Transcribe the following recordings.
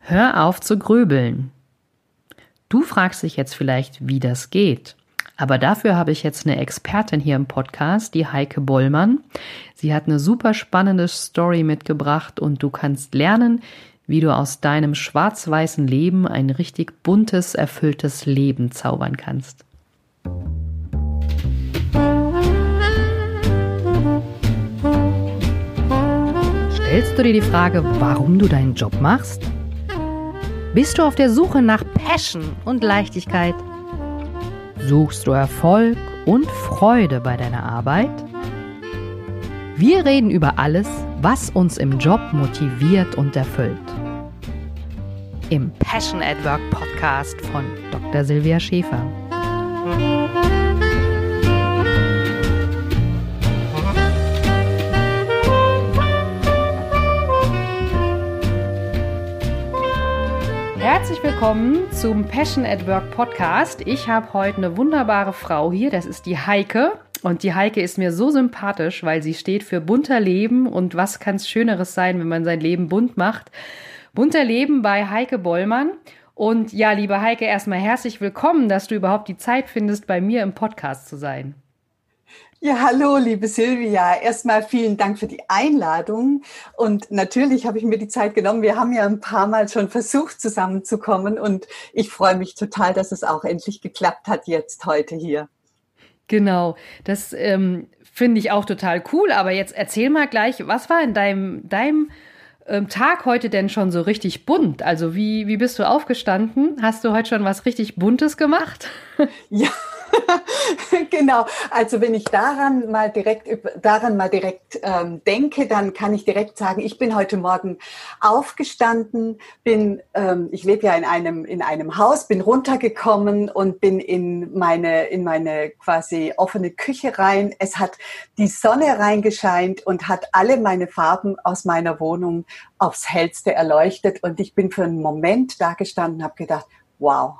Hör auf zu grübeln. Du fragst dich jetzt vielleicht, wie das geht. Aber dafür habe ich jetzt eine Expertin hier im Podcast, die Heike Bollmann. Sie hat eine super spannende Story mitgebracht und du kannst lernen, wie du aus deinem schwarz-weißen Leben ein richtig buntes, erfülltes Leben zaubern kannst. Stellst du dir die Frage, warum du deinen Job machst? Bist du auf der Suche nach Passion und Leichtigkeit? Suchst du Erfolg und Freude bei deiner Arbeit? Wir reden über alles, was uns im Job motiviert und erfüllt. Im Passion at Work Podcast von Dr. Silvia Schäfer. Herzlich willkommen zum Passion at Work Podcast. Ich habe heute eine wunderbare Frau hier, das ist die Heike. Und die Heike ist mir so sympathisch, weil sie steht für bunter Leben. Und was kann es Schöneres sein, wenn man sein Leben bunt macht? Bunter Leben bei Heike Bollmann. Und ja, liebe Heike, erstmal herzlich willkommen, dass du überhaupt die Zeit findest, bei mir im Podcast zu sein. Ja, hallo, liebe Silvia. Erstmal vielen Dank für die Einladung. Und natürlich habe ich mir die Zeit genommen. Wir haben ja ein paar Mal schon versucht, zusammenzukommen. Und ich freue mich total, dass es auch endlich geklappt hat jetzt heute hier. Genau, das finde ich auch total cool. Aber jetzt erzähl mal gleich, was war in deinem Tag heute denn schon so richtig bunt? Also wie bist du aufgestanden? Hast du heute schon was richtig Buntes gemacht? Ja. Genau, also wenn ich daran mal direkt denke, dann kann ich direkt sagen, ich bin heute Morgen aufgestanden, ich lebe ja in einem Haus, bin runtergekommen und bin in meine quasi offene Küche rein. Es hat die Sonne reingescheint und hat alle meine Farben aus meiner Wohnung aufs Hellste erleuchtet und ich bin für einen Moment da gestanden und habe gedacht, wow.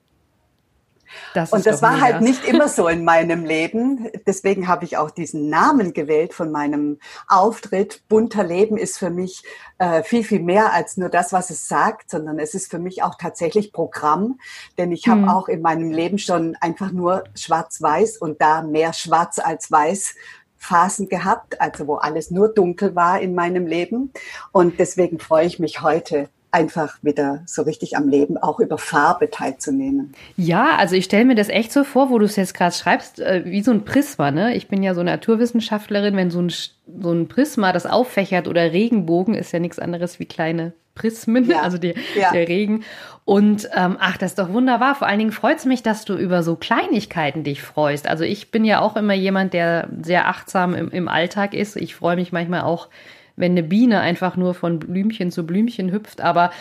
Und das war halt nicht immer so in meinem Leben. Deswegen habe ich auch diesen Namen gewählt von meinem Auftritt. Bunter Leben ist für mich viel, viel mehr als nur das, was es sagt, sondern es ist für mich auch tatsächlich Programm. Denn ich habe auch in meinem Leben schon einfach nur schwarz-weiß und da mehr schwarz als weiß Phasen gehabt, also wo alles nur dunkel war in meinem Leben. Und deswegen freue ich mich heute, einfach wieder so richtig am Leben, auch über Farbe teilzunehmen. Ja, also ich stelle mir das echt so vor, wo du es jetzt gerade schreibst, wie so ein Prisma, ne? Ich bin ja so Naturwissenschaftlerin, wenn so ein Prisma das auffächert oder Regenbogen ist ja nichts anderes wie kleine Prismen, ja, also der Regen. Und das ist doch wunderbar. Vor allen Dingen freut es mich, dass du über so Kleinigkeiten dich freust. Also ich bin ja auch immer jemand, der sehr achtsam im Alltag ist. Ich freue mich manchmal auch, wenn eine Biene einfach nur von Blümchen zu Blümchen hüpft. Aber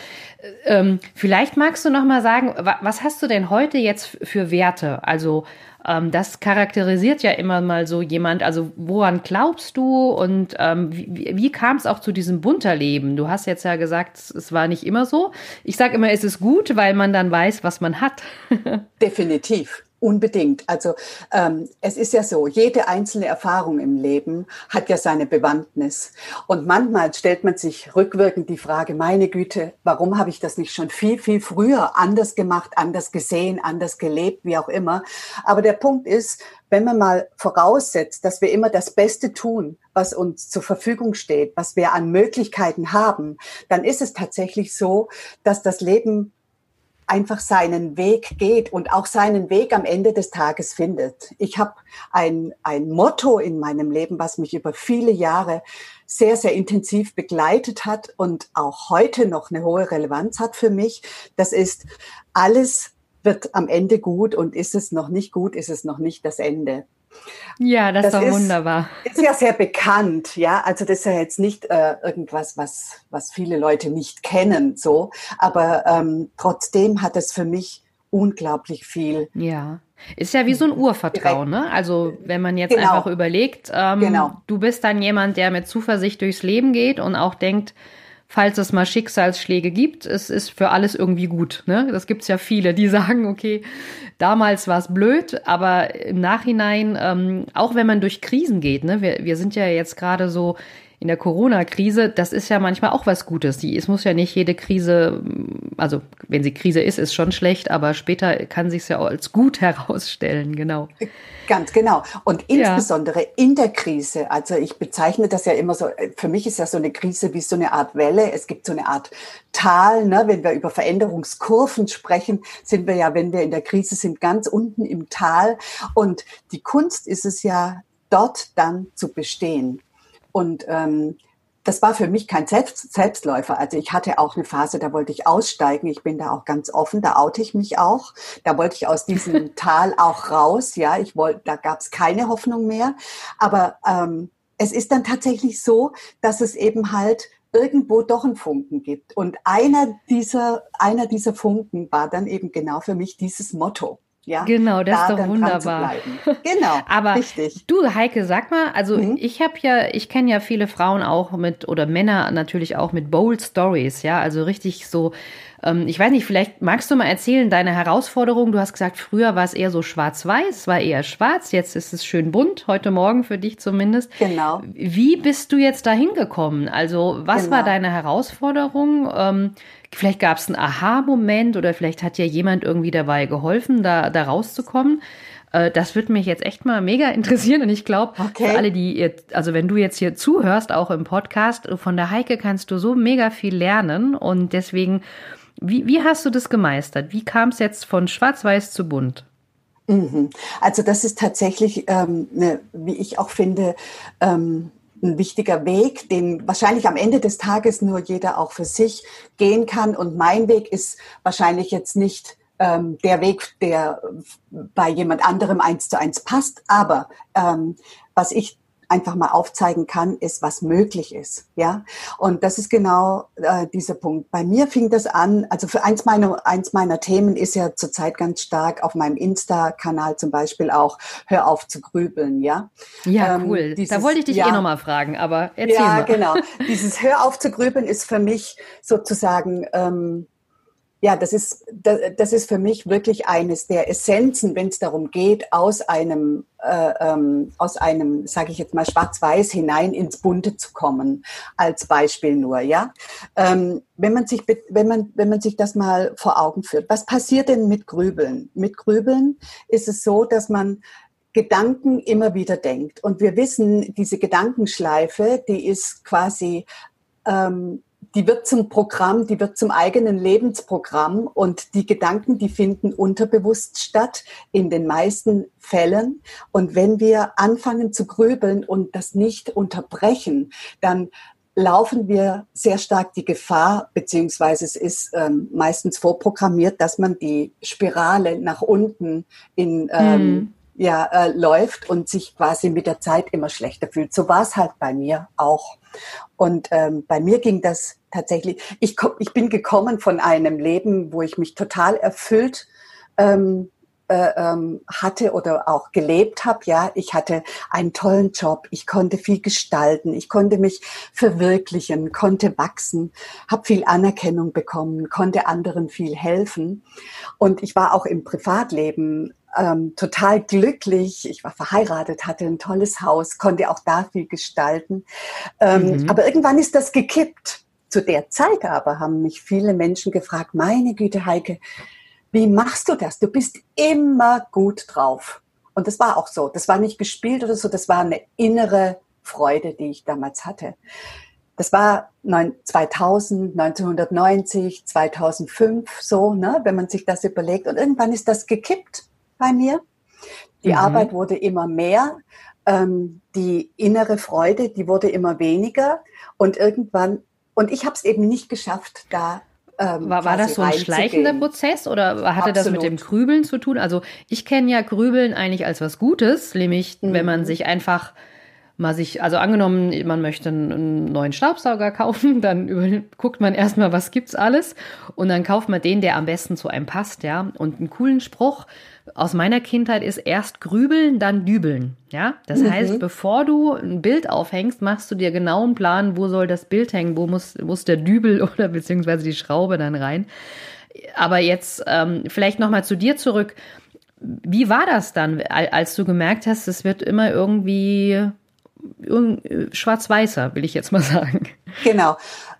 vielleicht magst du noch mal sagen, was hast du denn heute jetzt für Werte? Also das charakterisiert ja immer mal so jemand. Also woran glaubst du und wie kam es auch zu diesem bunter Leben? Du hast jetzt ja gesagt, es war nicht immer so. Ich sage immer, es ist gut, weil man dann weiß, was man hat. Definitiv. Unbedingt. Also es ist ja so, jede einzelne Erfahrung im Leben hat ja seine Bewandtnis. Und manchmal stellt man sich rückwirkend die Frage, meine Güte, warum habe ich das nicht schon viel, viel früher anders gemacht, anders gesehen, anders gelebt, wie auch immer. Aber der Punkt ist, wenn man mal voraussetzt, dass wir immer das Beste tun, was uns zur Verfügung steht, was wir an Möglichkeiten haben, dann ist es tatsächlich so, dass das Leben einfach seinen Weg geht und auch seinen Weg am Ende des Tages findet. Ich habe ein Motto in meinem Leben, was mich über viele Jahre sehr, sehr intensiv begleitet hat und auch heute noch eine hohe Relevanz hat für mich. Das ist, alles wird am Ende gut und ist es noch nicht gut, ist es noch nicht das Ende. Ja, das ist doch wunderbar. Ist ja sehr bekannt, ja. Also das ist ja jetzt nicht irgendwas, was viele Leute nicht kennen, so. Aber trotzdem hat es für mich unglaublich viel. Ja, ist ja wie so ein Urvertrauen, ne? Also wenn man jetzt einfach überlegt, du bist dann jemand, der mit Zuversicht durchs Leben geht und auch denkt, falls es mal Schicksalsschläge gibt, es ist für alles irgendwie gut, ne? Das gibt's ja viele, die sagen, okay, damals war es blöd, aber im Nachhinein, auch wenn man durch Krisen geht, ne? Wir sind ja jetzt gerade so in der Corona-Krise, das ist ja manchmal auch was Gutes. Es muss ja nicht jede Krise also wenn sie Krise ist schon schlecht, aber später kann sich's ja auch als gut herausstellen, genau. Ganz genau. Und insbesondere in der Krise, also ich bezeichne das ja immer so, für mich ist ja so eine Krise wie so eine Art Welle. Es gibt so eine Art Tal, ne? Wenn wir über Veränderungskurven sprechen, sind wir ja, wenn wir in der Krise sind, ganz unten im Tal. Und die Kunst ist es ja, dort dann zu bestehen. Und das war für mich kein Selbstläufer. Also ich hatte auch eine Phase, da wollte ich aussteigen. Ich bin da auch ganz offen, da oute ich mich auch. Da wollte ich aus diesem Tal auch raus. Ja, da gab es keine Hoffnung mehr. Aber es ist dann tatsächlich so, dass es eben halt irgendwo doch einen Funken gibt. Und einer dieser Funken war dann eben genau für mich dieses Motto. Ja, genau, das da ist doch dann wunderbar. Genau, aber richtig. du, Heike, sag mal, also ich kenne ja viele Frauen auch oder Männer natürlich auch mit bold Stories, ja, also richtig so, ich weiß nicht, vielleicht magst du mal erzählen, deine Herausforderung, du hast gesagt, früher war es eher so schwarz-weiß, es war eher schwarz, jetzt ist es schön bunt, heute Morgen für dich zumindest. Genau. Wie bist du jetzt da hingekommen? Also was war deine Herausforderung? Vielleicht gab es einen Aha-Moment oder vielleicht hat ja jemand irgendwie dabei geholfen, da rauszukommen. Das würde mich jetzt echt mal mega interessieren und ich glaube, für alle, also wenn du jetzt hier zuhörst, auch im Podcast, von der Heike kannst du so mega viel lernen und deswegen, wie hast du das gemeistert? Wie kam es jetzt von schwarz-weiß zu bunt? Also das ist tatsächlich, wie ich auch finde, ein wichtiger Weg, den wahrscheinlich am Ende des Tages nur jeder auch für sich gehen kann. Und mein Weg ist wahrscheinlich jetzt nicht der Weg, der bei jemand anderem 1:1 passt. Aber was ich einfach mal aufzeigen kann, ist, was möglich ist. Ja, und das ist genau dieser Punkt. Bei mir fing das an, also für eins meiner Themen ist ja zurzeit ganz stark auf meinem Insta-Kanal zum Beispiel auch, hör auf zu grübeln, ja. Ja, cool. Da wollte ich dich nochmal fragen, aber erzähl mal. Ja, genau. Dieses hör auf zu grübeln ist für mich sozusagen, ja, das ist für mich wirklich eines der Essenzen, wenn es darum geht, aus einem, sage ich jetzt mal, Schwarz-Weiß hinein ins Bunte zu kommen, als Beispiel nur, ja. Wenn man sich das mal vor Augen führt, was passiert denn mit Grübeln? Mit Grübeln ist es so, dass man Gedanken immer wieder denkt. Und wir wissen, diese Gedankenschleife, die ist quasi, die wird zum Programm, die wird zum eigenen Lebensprogramm und die Gedanken, die finden unterbewusst statt in den meisten Fällen. Und wenn wir anfangen zu grübeln und das nicht unterbrechen, dann laufen wir sehr stark die Gefahr, beziehungsweise es ist meistens vorprogrammiert, dass man die Spirale nach unten läuft und sich quasi mit der Zeit immer schlechter fühlt. So war es halt bei mir auch. Und bei mir ging das tatsächlich, ich bin gekommen von einem Leben, wo ich mich total erfüllt hatte oder auch gelebt habe. Ja, ich hatte einen tollen Job, ich konnte viel gestalten, ich konnte mich verwirklichen, konnte wachsen, habe viel Anerkennung bekommen, konnte anderen viel helfen. Und ich war auch im Privatleben total glücklich. Ich war verheiratet, hatte ein tolles Haus, konnte auch da viel gestalten. Aber irgendwann ist das gekippt. Zu der Zeit aber haben mich viele Menschen gefragt, meine Güte, Heike, wie machst du das? Du bist immer gut drauf. Und das war auch so. Das war nicht gespielt oder so, das war eine innere Freude, die ich damals hatte. Das war 2000, 1990, 2005 so, ne, wenn man sich das überlegt. Und irgendwann ist das gekippt bei mir. Die Arbeit wurde immer mehr. Die innere Freude, die wurde immer weniger. Und ich habe es eben nicht geschafft, da war das so ein schleichender Prozess oder hatte das mit dem Grübeln zu tun? Also ich kenne ja Grübeln eigentlich als was Gutes, nämlich wenn man sich einfach also angenommen, man möchte einen neuen Staubsauger kaufen, dann guckt man erstmal, was gibt's alles und dann kauft man den, der am besten zu einem passt, ja. Und einen coolen Spruch aus meiner Kindheit ist erst grübeln, dann dübeln, ja. Das heißt, bevor du ein Bild aufhängst, machst du dir genau einen Plan, wo soll das Bild hängen, wo muss der Dübel oder beziehungsweise die Schraube dann rein. Aber jetzt vielleicht nochmal zu dir zurück. Wie war das dann, als du gemerkt hast, es wird immer irgendwie schwarz-weißer, will ich jetzt mal sagen. Genau.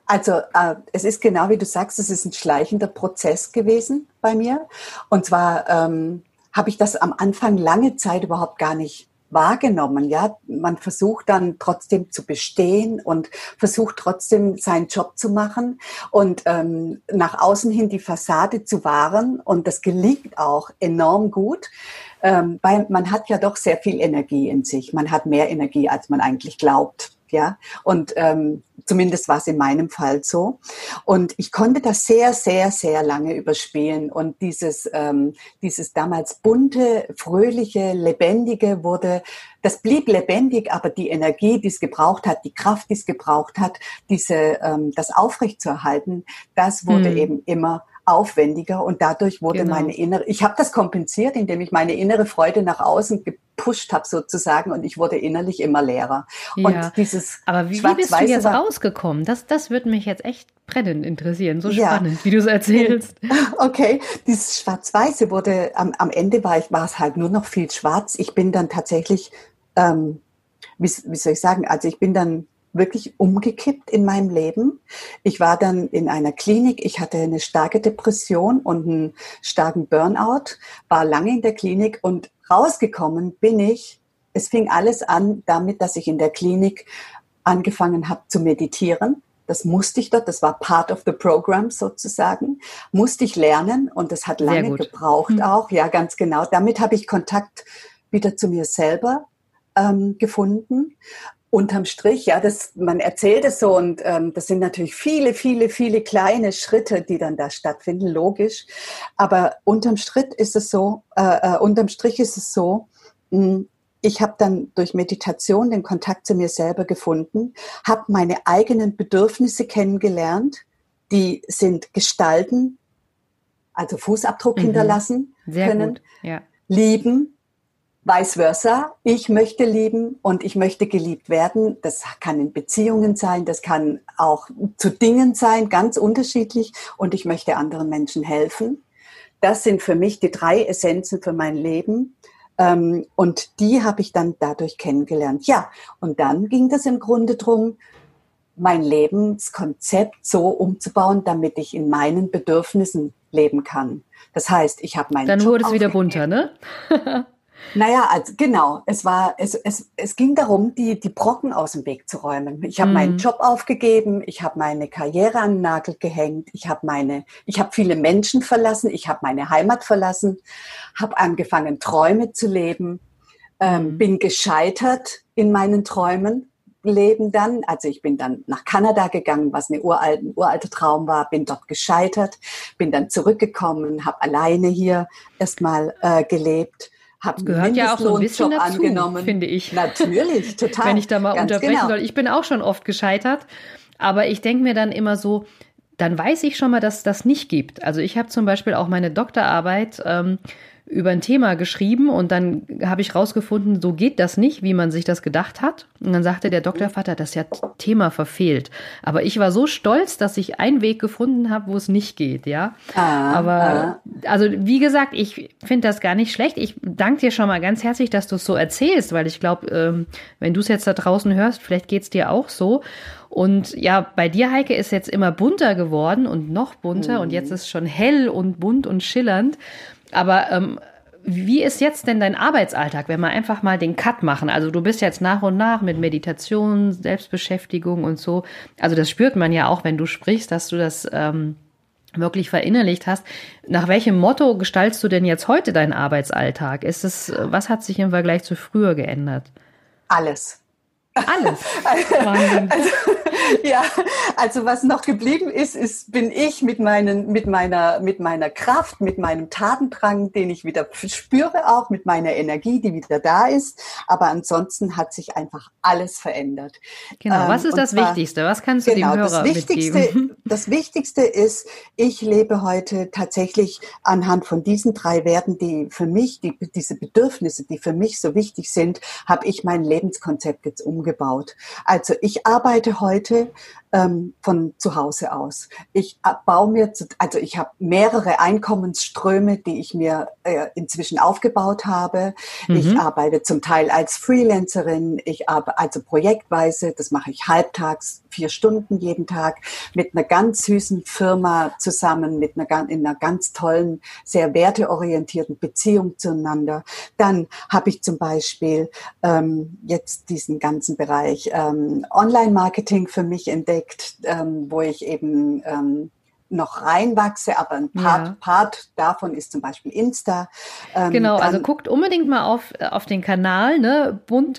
Also es ist genau wie du sagst, es ist ein schleichender Prozess gewesen bei mir. Und zwar habe ich das am Anfang lange Zeit überhaupt gar nicht wahrgenommen. Ja, man versucht dann trotzdem zu bestehen und versucht trotzdem seinen Job zu machen und nach außen hin die Fassade zu wahren. Und das gelingt auch enorm gut. Weil man hat ja doch sehr viel Energie in sich. Man hat mehr Energie, als man eigentlich glaubt. Ja, und zumindest war es in meinem Fall so. Und ich konnte das sehr, sehr, sehr lange überspielen. Und dieses damals bunte, fröhliche, lebendige das blieb lebendig, aber die Energie, die es gebraucht hat, die Kraft, die es gebraucht hat, das aufrechtzuerhalten, das wurde eben immer aufwendiger und dadurch wurde ich habe das kompensiert, indem ich meine innere Freude nach außen gepusht habe sozusagen und ich wurde innerlich immer leerer. Ja. Und aber wie bist du jetzt rausgekommen? Das würde mich jetzt echt brennend interessieren, so spannend, wie du es erzählst. Okay, dieses Schwarz-Weiße wurde, am Ende war es halt nur noch viel schwarz. Ich bin dann tatsächlich, wie soll ich sagen, also ich bin dann wirklich umgekippt in meinem Leben. Ich war dann in einer Klinik, ich hatte eine starke Depression und einen starken Burnout, war lange in der Klinik und rausgekommen es fing alles an damit, dass ich in der Klinik angefangen habe zu meditieren. Das musste ich dort, das war part of the program sozusagen, musste ich lernen und das hat lange gebraucht auch, ja ganz genau. Damit habe ich Kontakt wieder zu mir selber gefunden. Unterm Strich, ja, man erzählt es so und das sind natürlich viele, viele, viele kleine Schritte, die dann da stattfinden, logisch. Aber unterm Strich ist es so, ich habe dann durch Meditation den Kontakt zu mir selber gefunden, habe meine eigenen Bedürfnisse kennengelernt, die sind gestalten, also Fußabdruck hinterlassen können, lieben, vice versa. Ich möchte lieben und ich möchte geliebt werden. Das kann in Beziehungen sein, das kann auch zu Dingen sein, ganz unterschiedlich. Und ich möchte anderen Menschen helfen. Das sind für mich die 3 Essenzen für mein Leben. Und die habe ich dann dadurch kennengelernt. Ja, und dann ging das im Grunde drum, mein Lebenskonzept so umzubauen, damit ich in meinen Bedürfnissen leben kann. Das heißt, ich habe meinen Job Dann wurde es wieder bunter, ne? Naja, also genau. Es ging darum, die Brocken aus dem Weg zu räumen. Ich habe meinen Job aufgegeben, ich habe meine Karriere an den Nagel gehängt, ich habe viele Menschen verlassen, ich habe meine Heimat verlassen, habe angefangen, Träume zu leben, bin gescheitert in meinen Träumen, leben dann. Also ich bin dann nach Kanada gegangen, was ein uralter Traum war, bin dort gescheitert, bin dann zurückgekommen, habe alleine hier erstmal gelebt. Das gehört ja auch so ein bisschen dazu, angenommen. Finde ich. Natürlich, total. Wenn ich da mal unterbrechen soll. Ich bin auch schon oft gescheitert, aber ich denke mir dann immer so, dann weiß ich schon mal, dass das nicht gibt. Also ich habe zum Beispiel auch meine Doktorarbeit über ein Thema geschrieben und dann habe ich rausgefunden, so geht das nicht, wie man sich das gedacht hat. Und dann sagte der Doktorvater, das ist ja Thema verfehlt. Aber ich war so stolz, dass ich einen Weg gefunden habe, wo es nicht geht, ja. Also wie gesagt, ich finde das gar nicht schlecht. Ich danke dir schon mal ganz herzlich, dass du es so erzählst, weil ich glaube, wenn du es jetzt da draußen hörst, vielleicht geht es dir auch so. Und ja, bei dir, Heike, ist jetzt immer bunter geworden und noch bunter und jetzt ist es schon hell und bunt und schillernd. Aber wie ist jetzt denn dein Arbeitsalltag, wenn wir einfach mal den Cut machen? Also du bist jetzt nach und nach mit Meditation, Selbstbeschäftigung und so. Also das spürt man ja auch, wenn du sprichst, dass du das wirklich verinnerlicht hast. Nach welchem Motto gestaltst du denn jetzt heute deinen Arbeitsalltag? Was hat sich im Vergleich zu früher geändert? Alles. Alles. Wahnsinn. Also was noch geblieben bin ich mit meiner Kraft, mit meinem Tatendrang, den ich wieder spüre, auch mit meiner Energie, die wieder da ist. Aber ansonsten hat sich einfach alles verändert. Genau. Was ist das Wichtigste? Was kannst du dem Hörer mitgeben? Das Wichtigste ist, ich lebe heute tatsächlich anhand von diesen 3 Werten, die für mich, diese Bedürfnisse, die für mich so wichtig sind, habe ich mein Lebenskonzept jetzt umgesetzt. umgebaut. Also ich arbeite heute von zu Hause aus. Ich baue mir, also ich habe mehrere Einkommensströme, die ich mir inzwischen aufgebaut habe. Ich arbeite zum Teil als Freelancerin, ich arbeite also projektweise, das mache ich halbtags, 4 Stunden jeden Tag, mit einer ganz süßen Firma zusammen, in einer ganz tollen, sehr werteorientierten Beziehung zueinander. Dann habe ich zum Beispiel jetzt diesen ganzen Bereich Online-Marketing für mich entdeckt, wo ich eben noch reinwachse, aber ein Part davon ist zum Beispiel Insta. Genau, also guckt unbedingt mal auf den Kanal, ne?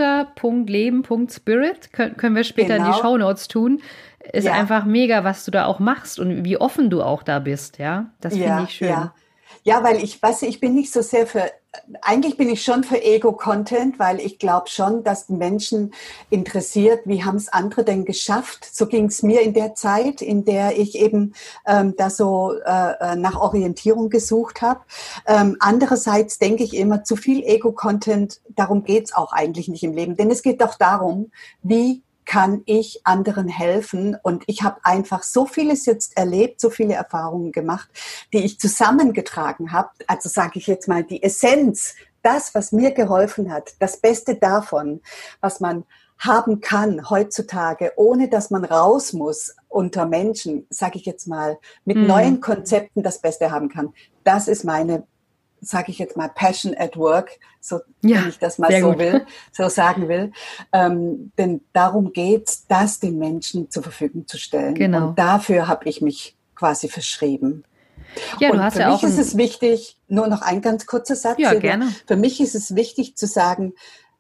bunter.leben.spirit, können wir später in die Shownotes tun. Ist einfach mega, was du da auch machst und wie offen du auch da bist, ja? Das finde ich schön. Ja, weil ich bin nicht so sehr eigentlich bin ich schon für Ego-Content, weil ich glaube schon, dass die Menschen interessiert, wie haben es andere denn geschafft? So ging es mir in der Zeit, in der ich eben da so nach Orientierung gesucht habe. Andererseits denke ich immer, zu viel Ego-Content, darum geht's auch eigentlich nicht im Leben. Denn es geht doch darum, wie kann ich anderen helfen? Und ich habe einfach so vieles jetzt erlebt, so viele Erfahrungen gemacht, die ich zusammengetragen habe. Also sage ich jetzt mal die Essenz, das, was mir geholfen hat, das Beste davon, was man haben kann heutzutage, ohne dass man raus muss unter Menschen, sage ich jetzt mal, mit neuen Konzepten das Beste haben kann. Das ist meine, sage ich jetzt mal, Passion at Work, so wenn ich das mal so sagen will. Denn darum geht's, das den Menschen zur Verfügung zu stellen. Genau. Und dafür habe ich mich quasi verschrieben. Ja, und du hast für mich ist es wichtig, nur noch ein ganz kurzer Satz. Ja, gerne. Für mich ist es wichtig zu sagen,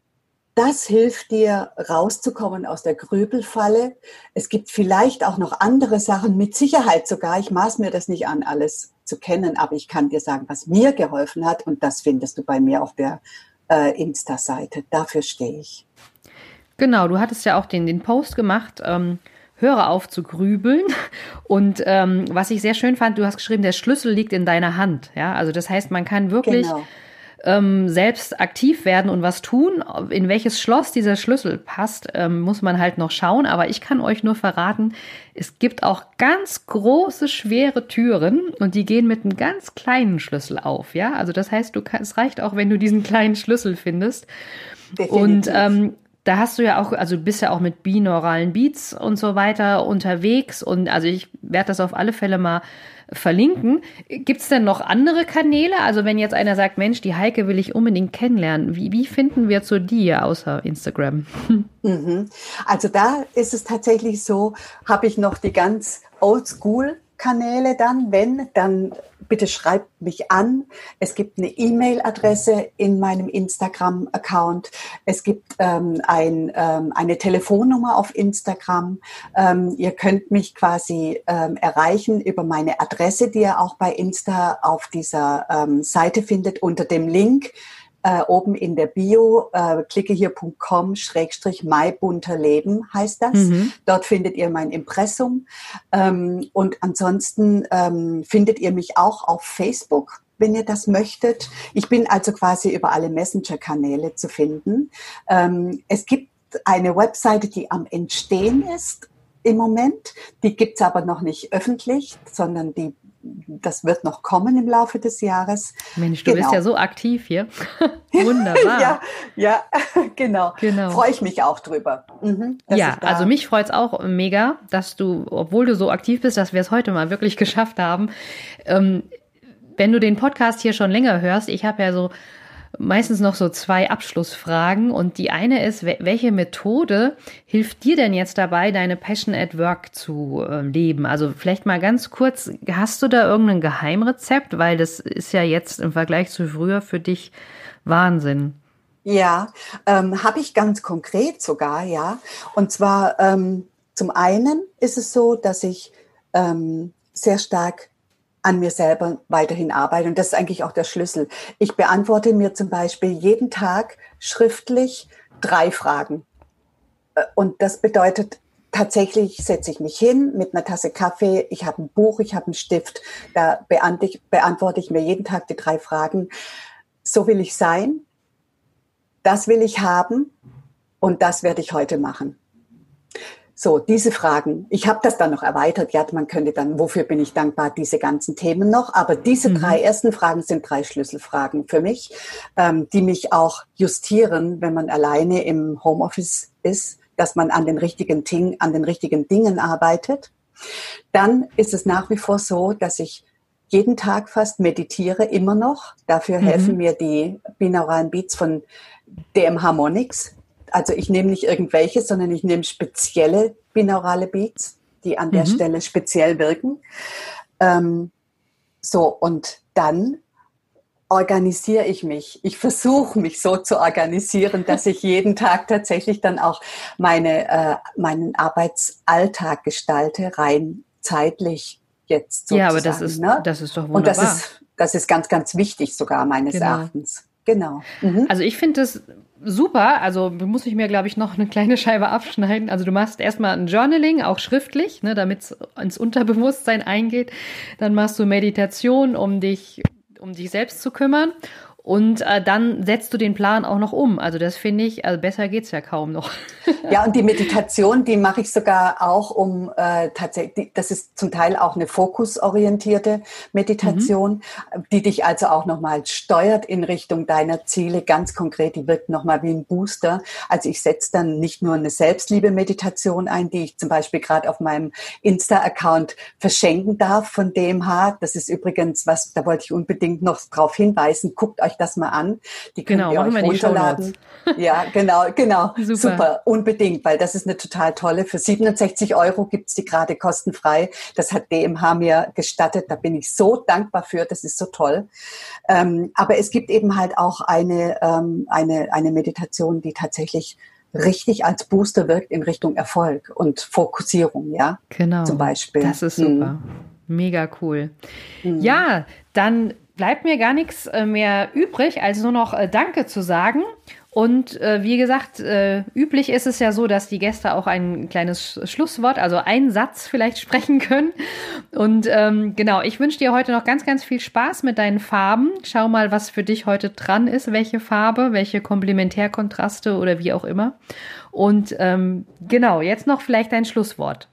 das hilft dir, rauszukommen aus der Grübelfalle. Es gibt vielleicht auch noch andere Sachen, mit Sicherheit sogar. Ich maß mir das nicht an, alles zu kennen, aber ich kann dir sagen, was mir geholfen hat. Und das findest du bei mir auf der Insta-Seite. Dafür stehe ich. Genau, du hattest ja auch den Post gemacht, höre auf zu grübeln. Und was ich sehr schön fand, du hast geschrieben, der Schlüssel liegt in deiner Hand. Ja, also das heißt, man kann wirklich selbst aktiv werden und was tun. In welches Schloss dieser Schlüssel passt, muss man halt noch schauen. Aber ich kann euch nur verraten, es gibt auch ganz große, schwere Türen und die gehen mit einem ganz kleinen Schlüssel auf. Ja, also das heißt, es reicht auch, wenn du diesen kleinen Schlüssel findest. Definitiv. Und da hast du ja auch, also du bist ja auch mit binauralen Beats und so weiter unterwegs und also ich werde das auf alle Fälle mal verlinken. Gibt's denn noch andere Kanäle? Also wenn jetzt einer sagt, Mensch, die Heike will ich unbedingt kennenlernen, wie finden wir zu dir außer Instagram? Also da ist es tatsächlich so, habe ich noch die ganz Oldschool-Kanäle dann bitte schreibt mich an. Es gibt eine E-Mail-Adresse in meinem Instagram-Account. Es gibt eine Telefonnummer auf Instagram. Ihr könnt mich quasi erreichen über meine Adresse, die ihr auch bei Insta auf dieser Seite findet, unter dem Link. Oben in der Bio, klicke hier.com/mybunterleben heißt das. Dort findet ihr mein Impressum. Und ansonsten findet ihr mich auch auf Facebook, wenn ihr das möchtet. Ich bin also quasi über alle Messenger-Kanäle zu finden. Es gibt eine Webseite, die am Entstehen ist im Moment. Die gibt's aber noch nicht öffentlich, sondern das wird noch kommen im Laufe des Jahres. Mensch, du bist ja so aktiv hier. Wunderbar. ja, genau. Freue ich mich auch drüber. Ja, also mich freut es auch mega, dass du, obwohl du so aktiv bist, dass wir es heute mal wirklich geschafft haben. Wenn du den Podcast hier schon länger hörst, ich habe ja so meistens noch so 2 Abschlussfragen und die eine ist, welche Methode hilft dir denn jetzt dabei, deine Passion at Work zu leben? Also vielleicht mal ganz kurz, hast du da irgendein Geheimrezept? Weil das ist ja jetzt im Vergleich zu früher für dich Wahnsinn. Ja, habe ich ganz konkret sogar, ja. Und zwar zum einen ist es so, dass ich sehr stark an mir selber weiterhin arbeite. Und das ist eigentlich auch der Schlüssel. Ich beantworte mir zum Beispiel jeden Tag schriftlich 3 Fragen. Und das bedeutet, tatsächlich setze ich mich hin mit einer Tasse Kaffee, ich habe ein Buch, ich habe einen Stift, da beantworte ich mir jeden Tag die 3 Fragen. So will ich sein, das will ich haben Und das werde ich heute machen. So, diese Fragen, ich habe das dann noch erweitert, ja, man könnte dann, wofür bin ich dankbar, diese ganzen Themen noch, aber diese 3 ersten Fragen sind 3 Schlüsselfragen für mich, die mich auch justieren, wenn man alleine im Homeoffice ist, dass man an den richtigen Dingen arbeitet. Dann ist es nach wie vor so, dass ich jeden Tag fast meditiere, immer noch. Dafür helfen mir die binauralen Beats von DM Harmonics. Also ich nehme nicht irgendwelche, sondern ich nehme spezielle binaurale Beats, die an der Stelle speziell wirken. Und dann organisiere ich mich. Ich versuche mich so zu organisieren, dass ich jeden Tag tatsächlich dann auch meinen Arbeitsalltag gestalte, rein zeitlich jetzt sozusagen. Ja, aber das ist doch wunderbar. Und das ist ganz, ganz wichtig sogar meines Erachtens. Genau. Also ich finde das super. Also muss ich mir, glaube ich, noch eine kleine Scheibe abschneiden. Also du machst erstmal ein Journaling, auch schriftlich, ne, damit es ins Unterbewusstsein eingeht. Dann machst du Meditation, um dich selbst zu kümmern. Und dann setzt du den Plan auch noch um. Also das finde ich, also besser geht's ja kaum noch. Ja, und die Meditation, die mache ich sogar auch tatsächlich, das ist zum Teil auch eine fokusorientierte Meditation, die dich also auch nochmal steuert in Richtung deiner Ziele, ganz konkret, die wirkt nochmal wie ein Booster. Also ich setze dann nicht nur eine Selbstliebe-Meditation ein, die ich zum Beispiel gerade auf meinem Insta-Account verschenken darf von DMH. Das ist übrigens was, da wollte ich unbedingt noch drauf hinweisen, guckt euch das mal an. Die könnt ihr euch runterladen. Ja, genau. Super, unbedingt, weil das ist eine total tolle. Für 67 € gibt's die gerade kostenfrei. Das hat DMH mir gestattet. Da bin ich so dankbar für. Das ist so toll. Aber es gibt eben halt auch eine Meditation, die tatsächlich richtig als Booster wirkt in Richtung Erfolg und Fokussierung, ja. Genau. Zum Beispiel. Das ist super. Mega cool. Ja, dann bleibt mir gar nichts mehr übrig, als nur noch Danke zu sagen. Und wie gesagt, üblich ist es ja so, dass die Gäste auch ein kleines Schlusswort, also einen Satz vielleicht sprechen können. Und genau, ich wünsche dir heute noch ganz, ganz viel Spaß mit deinen Farben. Schau mal, was für dich heute dran ist, welche Farbe, welche Komplementärkontraste oder wie auch immer. Und genau, jetzt noch vielleicht dein Schlusswort.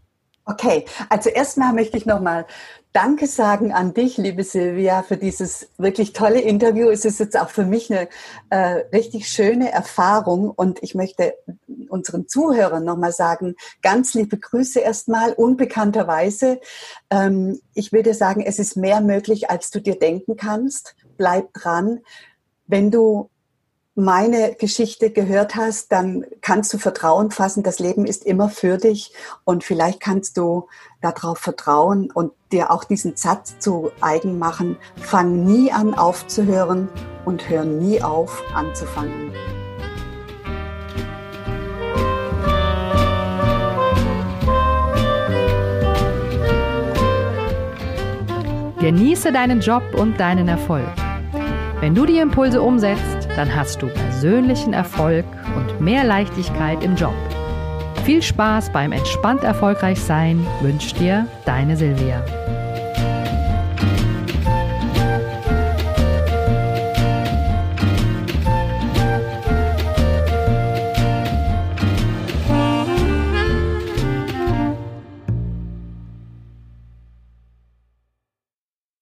Okay, also erstmal möchte ich nochmal Danke sagen an dich, liebe Silvia, für dieses wirklich tolle Interview. Es ist jetzt auch für mich eine richtig schöne Erfahrung und ich möchte unseren Zuhörern nochmal sagen, ganz liebe Grüße erstmal, unbekannterweise. Ich will dir sagen, es ist mehr möglich, als du dir denken kannst. Bleib dran. Wenn du meine Geschichte gehört hast, dann kannst du Vertrauen fassen. Das Leben ist immer für dich und vielleicht kannst du darauf vertrauen und dir auch diesen Satz zu eigen machen. Fang nie an aufzuhören und hör nie auf anzufangen. Genieße deinen Job und deinen Erfolg. Wenn du die Impulse umsetzt, dann hast du persönlichen Erfolg und mehr Leichtigkeit im Job. Viel Spaß beim entspannt erfolgreich sein wünscht dir deine Silvia.